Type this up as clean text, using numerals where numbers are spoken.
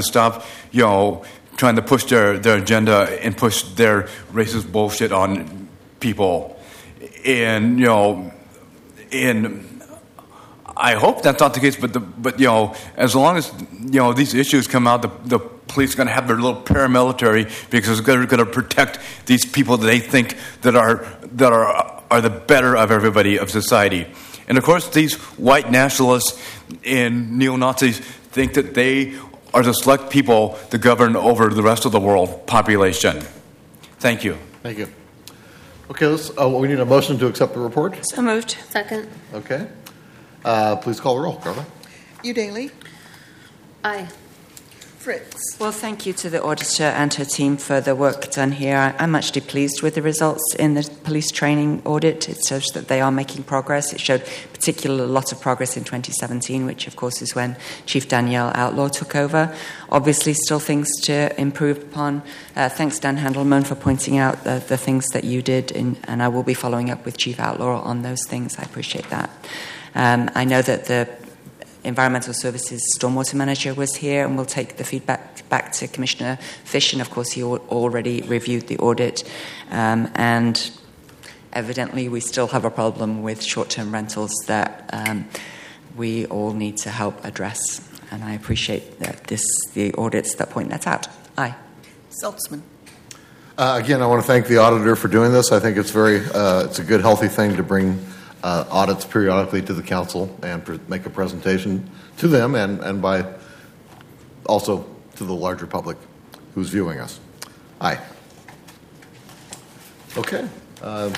to stop, trying to push their agenda and push their racist bullshit on people. And I hope that's not the case, but as long as these issues come out, the police are going to have their little paramilitary because they're going to protect these people that they think that are the better of everybody of society. And of course, these white nationalists and neo-Nazis think that they are the select people to govern over the rest of the world population. Thank you. Thank you. Okay, we need a motion to accept the report. So moved. Second. Okay. Please call the roll, Carla. Udaly. Aye. Fritz. Well, thank you to the auditor and her team for the work done here. I'm actually pleased with the results in the police training audit. It shows that they are making progress. It showed particularly a lot of progress in 2017, which, of course, is when Chief Danielle Outlaw took over. Obviously, still things to improve upon. Thanks, Dan Handelman, for pointing out the things that you did, and I will be following up with Chief Outlaw on those things. I appreciate that. I know that the Environmental Services Stormwater Manager was here, and we'll take the feedback back to Commissioner Fish, and of course he already reviewed the audit, and evidently we still have a problem with short-term rentals that we all need to help address, and I appreciate that the audits that point that out. Aye. Saltzman. Again, I want to thank the auditor for doing this. I think it's it's a good, healthy thing to bring audits periodically to the council and make a presentation to them and by also to the larger public who's viewing us. Aye. Okay.